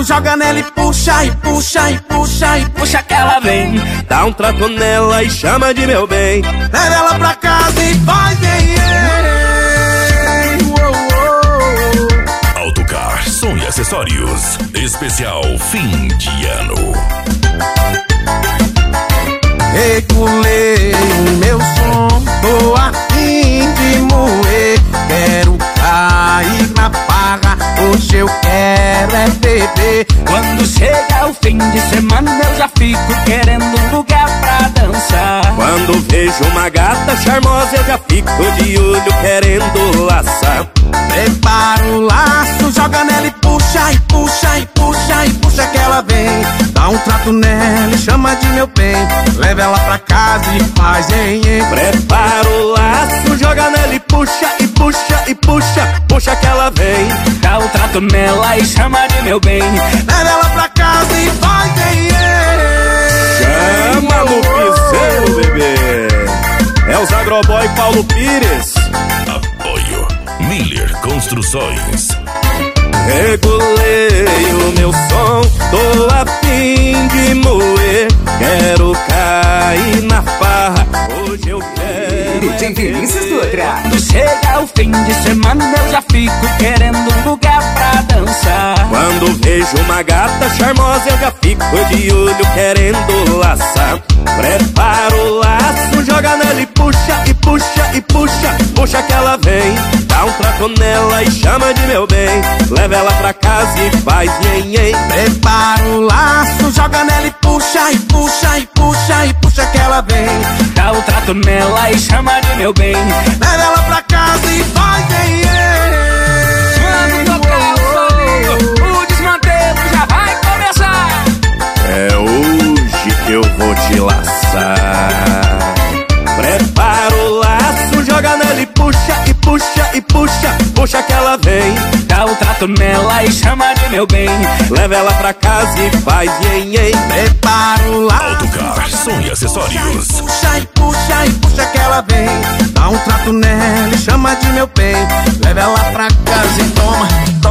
laço, joga nela e puxa, e puxa, e puxa, e puxa que ela vem. Dá um trato nela e chama de meu bem. Leva ela pra casa e faz Autocar Som e Acessórios. Especial fim de ano. Regulei o meu som, tô a fim de moer. Quero cair na farra, hoje eu quero é beber. Quando chega o fim de semana eu já fico querendo um lugar pra dançar. Quando vejo uma gata charmosa eu já fico de olho querendo laçar. Prepara o laço, joga nela e puxa, e puxa, e puxa, e puxa que ela vem. Dá um trato nela e chama de meu bem. Leva ela pra casa e faz Prepara o laço, joga nela e puxa, e puxa, e puxa, puxa que ela vem. Dá um trato nela e chama de meu bem. Leva ela pra casa e faz Chama no piseiro, bebê. É os Agroboy Paulo Pires. Apoio Miller Construções. Regulei o meu som, tô a fim de moer. Quero cair na farra, hoje eu quero. DJ Vinícius Dutra. Quando chega o fim de semana eu já fico querendo um lugar pra dançar. Quando vejo uma gata charmosa eu já fico de olho querendo laçar. Prepara o laço, joga nela e puxa, e puxa, e puxa, puxa que ela vem. Dá um trato nela e chama de meu bem. Leva ela pra casa e faz nhen. Prepara o laço, joga nela e puxa, e puxa, e puxa, e puxa que ela vem. Dá um trato nela e chama de meu bem. Leva ela pra casa e faz Quando tocar o solinho, o desmantelo já vai começar. É hoje que eu vou te laçar. Prepara o laço, joga nela e puxa, e puxa, e puxa, puxa que ela vem. Dá um trato nela e chama de meu bem. Leva ela pra casa e faz nhen. Prepara o laço, Autocar Som e Acessórios. puxa, e puxa, e puxa que ela vem. Dá um trato nela e chama de meu bem. Leva ela pra casa e toma, toma.